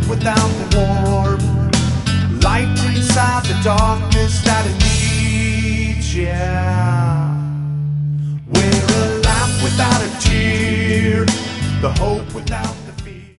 without the warmth. Light inside the darkness that it